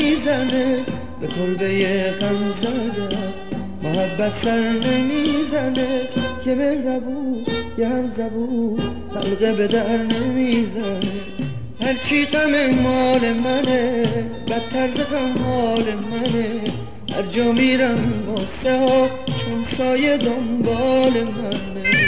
نمیزنه، به کلبه غم زده محبت سر نمیزنه، که مهربون یه هم زبون حلقه به در نمیزنه. هرچی غم مال منه، بدتر ز غم حال منه، هر جا میرم واسه ها چون سایه دنبال منه.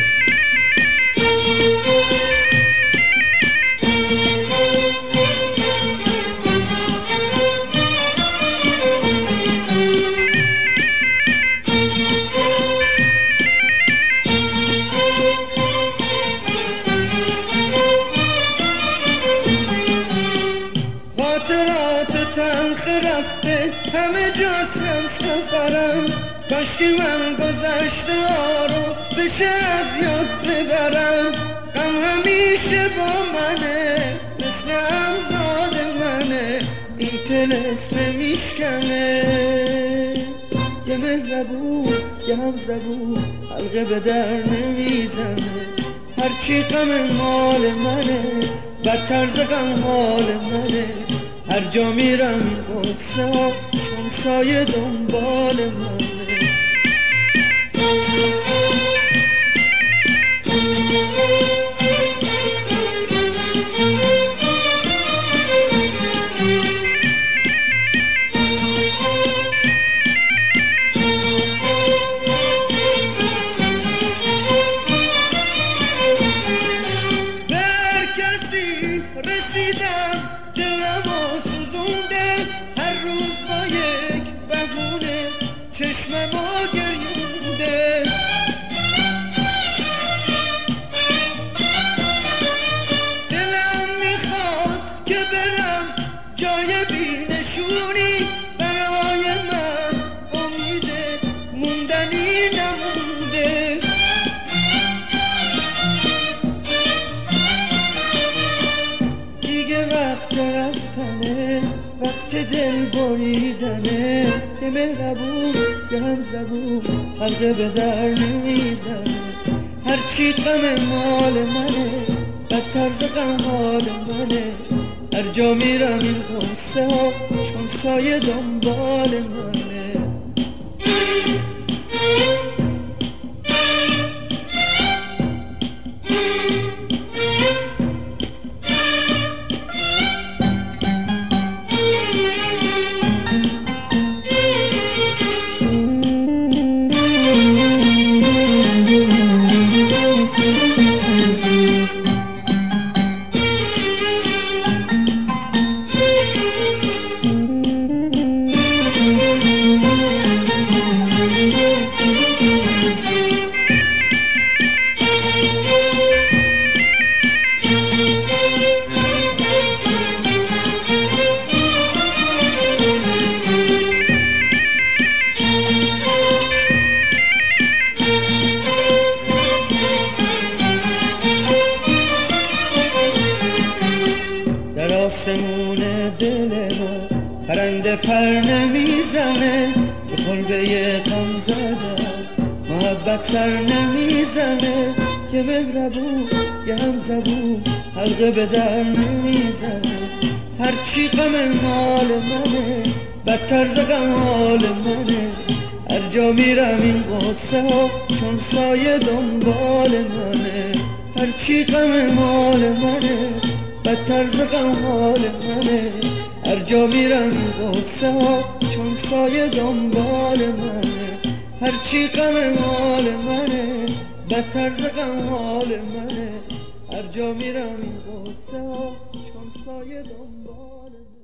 خاطرات تلخ رفته همه جاست من سفرم، کاشکی من گذشته ها رو بشه از یاد ببرم. غم همیشه با منه، مثل همزاد منه، این طلسم میشکنه. یه مهربون یه هم زبون حلقه به در نمیزنه، هرچی غم مال منه، بدتر ز غم حال منه، هر جا میرم غصه ها چون سایه دنبال منه. رسیدم دلمو سوزونده، هر روز با یک بهونه چشممو گریونده. دلم میخواد که برم جای بینشونی، برای من امید موندنی نمونده. وقت رفتنه، وقت دل بریدنه، که مهربون یه هم زبون حلقه به در نمیزنه، هرچی غم مال منه، بدتر ز غم حال منه، هر جا میرم این قصه ها چون سایه دنبال منه. آسمون دل ما پرنده پر نمیزنه، به کلبه غم زده محبت سر نمیزنه، یه مهربون یه هم زبون حلقه به در نمیزنه، هرچی غم مال منه، بدتر ز غم حال منه، هر جا میرم این قصه ها چون سایه دنبال منه. هرچی غم مال منه، بدتر ز غم حال منه، هر جا میرم قصه ها چون سایه دنبال منه، هرچی غم مال منه، بدتر ز غم حال منه، هر جا میرم قصه ها چون سایه دنبال منه.